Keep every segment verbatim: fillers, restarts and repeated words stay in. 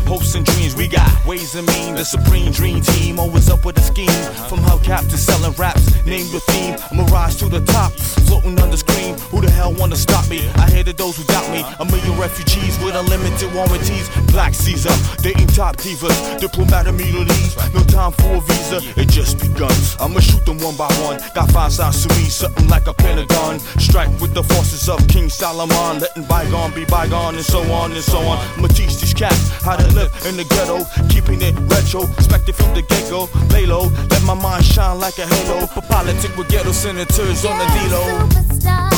hopes and dreams. We got ways and mean, the supreme dream team, always up with a scheme. From hubcap to selling raps, name your theme. I'ma rise to the top, floating on the screen. Who the hell wanna stop me? I hated those who doubt me. A million refugees with unlimited warranties. Black Caesar, dating top divas, diplomatic immunities. No time for a visa, it just begun. I'ma shoot them one by one. Got five sides to me, something like a pentagon. Strike with the forces of King Solomon, letting bygone be bygone, and so on and so on. I'ma teach these cats how to live in the ghetto, keeping it retro, expected from the get-go. Lay low, let my mind shine like a halo. For politics with ghetto senators on the D-Lo. Superstar,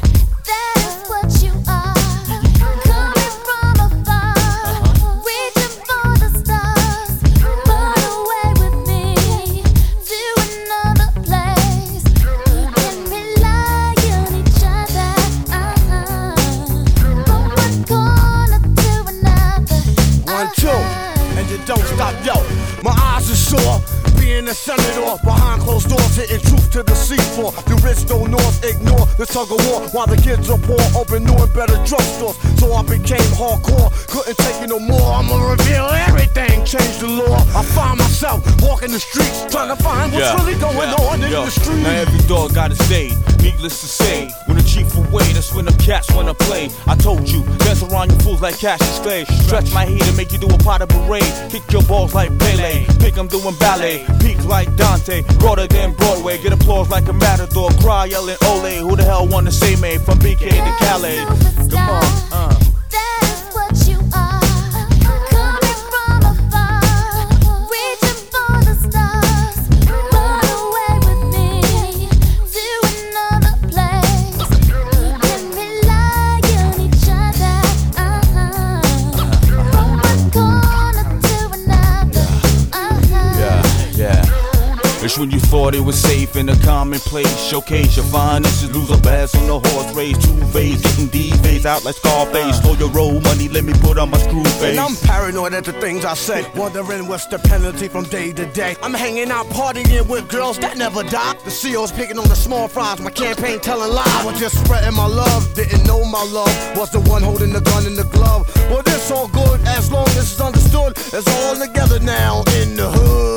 that's what you are. Coming from afar, reaching for the stars. Run away with me to another place. Can rely on each other, uh-huh. From one corner to another. One, two, and you don't stop, yo. My eyes are sore, being a senator behind closed doors, hitting truth to the seafloor. The rich don't north ignore the tug of war, while the kids are poor, open new and better drugstores. So I became hardcore, couldn't take it no more. I'ma reveal everything, change the law. I find myself walking the streets, trying to find what's Yeah, really going yeah, on in yo. the street. Now every dog got its day, needless to say. When the chief away, that's when the cats wanna play. I told you, dance around you fools like Cassius Clay. Stretch my heat and make you do a pot of parade. Kick your balls like Pele, pick 'em doing ballet. Peak like Dante, broader than Broadway. Get applause like a matador, cry yelling ole. Who the hell wanna say me from B K to Calais? Come on, uh. That's what you are. Coming from afar, reaching for the stars. Run away with me to another place. Can rely on each other, uh-huh. From one corner to another, uh-huh. Yeah, yeah. It's when you thought it was safe in a commonplace. Showcase your finest, lose a bass on the horse race. Two phase, getting D-phase out like Scarface. Stole your road money, let me put on my screw face. And I'm paranoid at the things I say, wondering what's the penalty from day to day. I'm hanging out partying with girls that never die. The C O's picking on the small fries, my campaign telling lies. I was just spreading my love, didn't know my love was the one holding the gun in the glove. Well, this all good as long as it's understood. It's all together now in the hood.